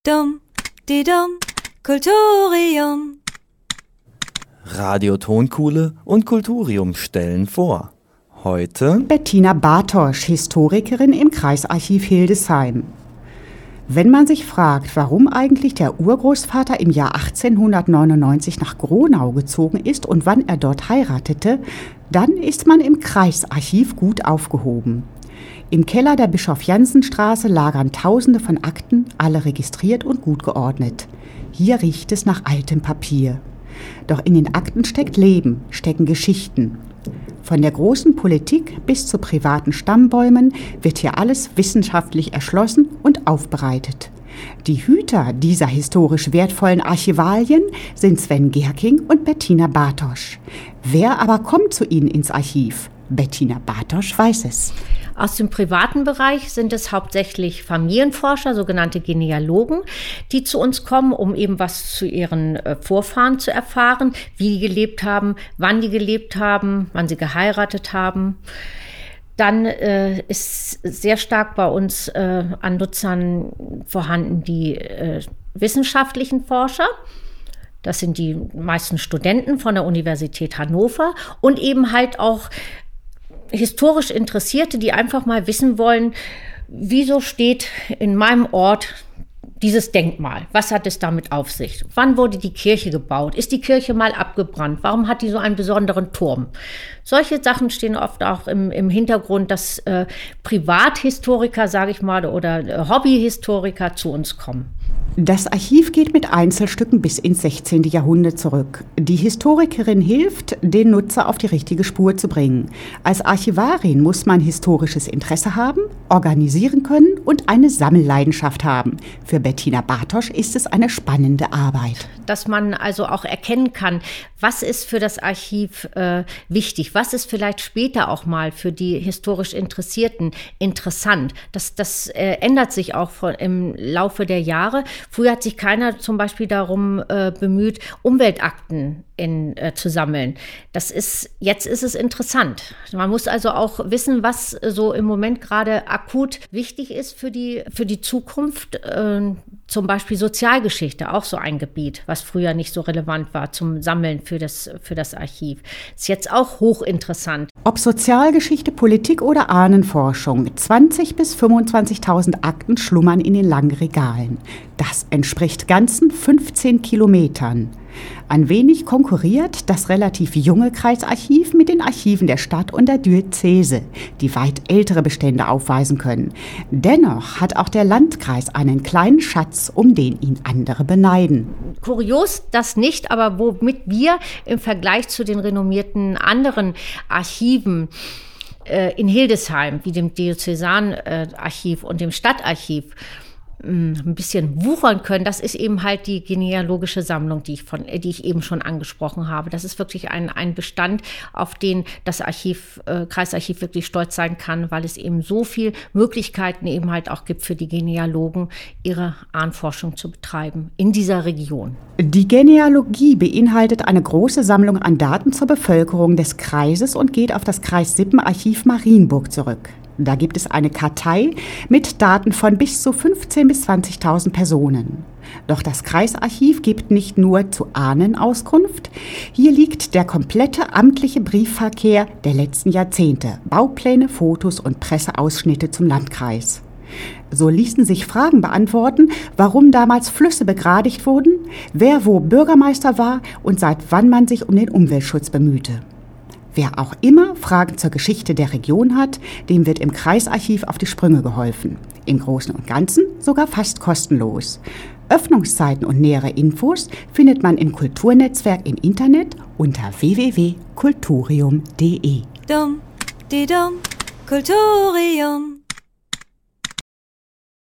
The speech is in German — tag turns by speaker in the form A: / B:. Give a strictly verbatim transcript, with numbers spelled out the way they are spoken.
A: Dum, di dum, Kulturium.
B: Radio Tonkuhle und Kulturium stellen vor. Heute
C: Bettina Bartosch, Historikerin im Kreisarchiv Hildesheim. Wenn man sich fragt, warum eigentlich der Urgroßvater im Jahr achtzehnhundertneunundneunzig nach Gronau gezogen ist und wann er dort heiratete, dann ist man im Kreisarchiv gut aufgehoben. Im Keller der Bischof-Jansen-Straße lagern Tausende von Akten, alle registriert und gut geordnet. Hier riecht es nach altem Papier. Doch in den Akten steckt Leben, stecken Geschichten. Von der großen Politik bis zu privaten Stammbäumen wird hier alles wissenschaftlich erschlossen und aufbereitet. Die Hüter dieser historisch wertvollen Archivalien sind Sven Gerking und Bettina Bartosch. Wer aber kommt zu ihnen ins Archiv? Bettina Bartosch weiß es.
D: Aus dem privaten Bereich sind es hauptsächlich Familienforscher, sogenannte Genealogen, die zu uns kommen, um eben was zu ihren äh, Vorfahren zu erfahren, wie die gelebt haben, wann die gelebt haben, wann sie geheiratet haben. Dann äh, ist sehr stark bei uns äh, an Nutzern vorhanden die äh, wissenschaftlichen Forscher. Das sind die meisten Studenten von der Universität Hannover und eben halt auch historisch Interessierte, die einfach mal wissen wollen, wieso steht in meinem Ort dieses Denkmal? Was hat es damit auf sich? Wann wurde die Kirche gebaut? Ist die Kirche mal abgebrannt? Warum hat die so einen besonderen Turm? Solche Sachen stehen oft auch im, im Hintergrund, dass äh, Privathistoriker, sage ich mal, oder äh, Hobbyhistoriker zu uns kommen.
C: Das Archiv geht mit Einzelstücken bis ins sechzehnte. Jahrhundert zurück. Die Historikerin hilft, den Nutzer auf die richtige Spur zu bringen. Als Archivarin muss man historisches Interesse haben, organisieren können und eine Sammelleidenschaft haben. Für Bettina Bartosch ist es eine spannende Arbeit.
D: Dass man also auch erkennen kann, was ist für das Archiv äh, wichtig, was ist vielleicht später auch mal für die historisch Interessierten interessant. Das, das äh, ändert sich auch von, im Laufe der Jahre. Früher hat sich keiner zum Beispiel darum äh, bemüht, Umweltakten in, äh, zu sammeln. Das ist, jetzt ist es interessant. Man muss also auch wissen, was so im Moment gerade akut wichtig ist für die, für die Zukunft. Äh, zum Beispiel Sozialgeschichte, auch so ein Gebiet, was früher nicht so relevant war zum Sammeln für das, für das Archiv. Ist jetzt auch hochinteressant.
C: Ob Sozialgeschichte, Politik oder Ahnenforschung, zwanzigtausend bis fünfundzwanzigtausend Akten schlummern in den langen Regalen. Das entspricht ganzen fünfzehn Kilometern. Ein wenig konkurriert das relativ junge Kreisarchiv mit den Archiven der Stadt und der Diözese, die weit ältere Bestände aufweisen können. Dennoch hat auch der Landkreis einen kleinen Schatz, um den ihn andere beneiden.
D: Kurios das nicht, aber womit wir im Vergleich zu den renommierten anderen Archiven äh, in Hildesheim, wie dem Diözesanarchiv und dem Stadtarchiv, ein bisschen wuchern können, das ist eben halt die genealogische Sammlung, die ich, von, die ich eben schon angesprochen habe. Das ist wirklich ein, ein Bestand, auf den das Archiv, äh, Kreisarchiv wirklich stolz sein kann, weil es eben so viel Möglichkeiten eben halt auch gibt für die Genealogen, ihre Ahnenforschung zu betreiben in dieser Region.
C: Die Genealogie beinhaltet eine große Sammlung an Daten zur Bevölkerung des Kreises und geht auf das Kreissippenarchiv Marienburg zurück. Da gibt es eine Kartei mit Daten von bis zu fünfzehntausend bis zwanzigtausend Personen. Doch das Kreisarchiv gibt nicht nur zu Ahnen Auskunft. Hier liegt der komplette amtliche Briefverkehr der letzten Jahrzehnte, Baupläne, Fotos und Presseausschnitte zum Landkreis. So ließen sich Fragen beantworten, warum damals Flüsse begradigt wurden, wer wo Bürgermeister war und seit wann man sich um den Umweltschutz bemühte. Wer auch immer Fragen zur Geschichte der Region hat, dem wird im Kreisarchiv auf die Sprünge geholfen. Im Großen und Ganzen sogar fast kostenlos. Öffnungszeiten und nähere Infos findet man im Kulturnetzwerk im Internet unter w w w punkt kulturium punkt d e.
A: Dum, di dum, Kulturium.